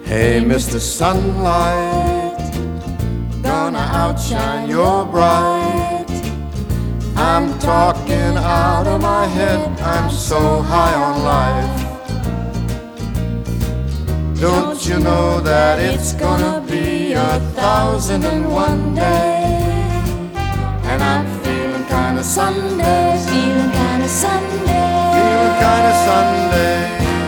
Hey, Mr. Sunlight, gonna outshine your bright. I'm talking out of my head, I'm so high on life. Don't you know that it's gonna be 1,001 day? And I'm feeling kinda Sunday, Feeling kinda Sunday, feeling kinda Sunday.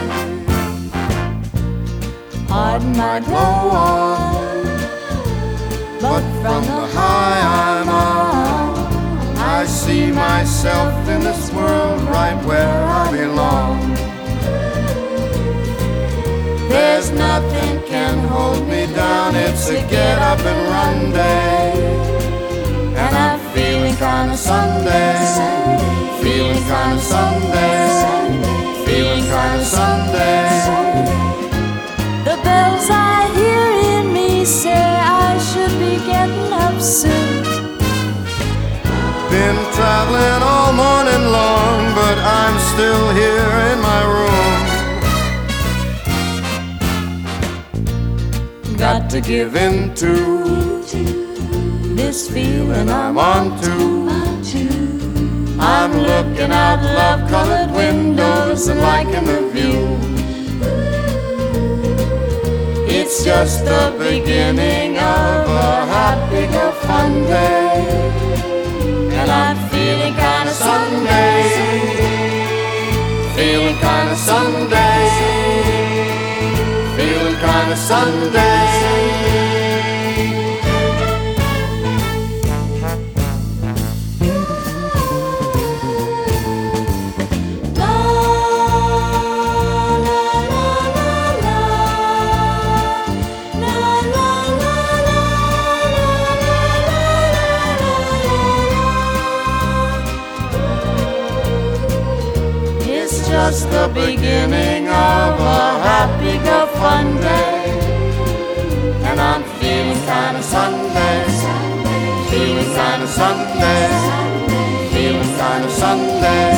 Pardon my Glow on, but from the high I'm on, I see myself in this world right where I belong. There's nothing can hold me down, it's a get up and run day. And I'm feeling kinda Sunday, feeling kinda Sunday, feeling kinda Sunday. The bells I hear in me say I should be getting up soon. Been traveling all morning long, but I'm still here in my room. Got to give in to This feeling I'm on to. I'm looking out love-colored windows and liking the view. It's just the beginning of a happy go fun day. And I'm feeling kinda Sunday, feeling kinda Sunday, feeling kinda Sunday. Just the beginning of a happy go fun day. And I'm feeling kinda Sunday, feeling kinda Sunday, feeling kinda Sunday.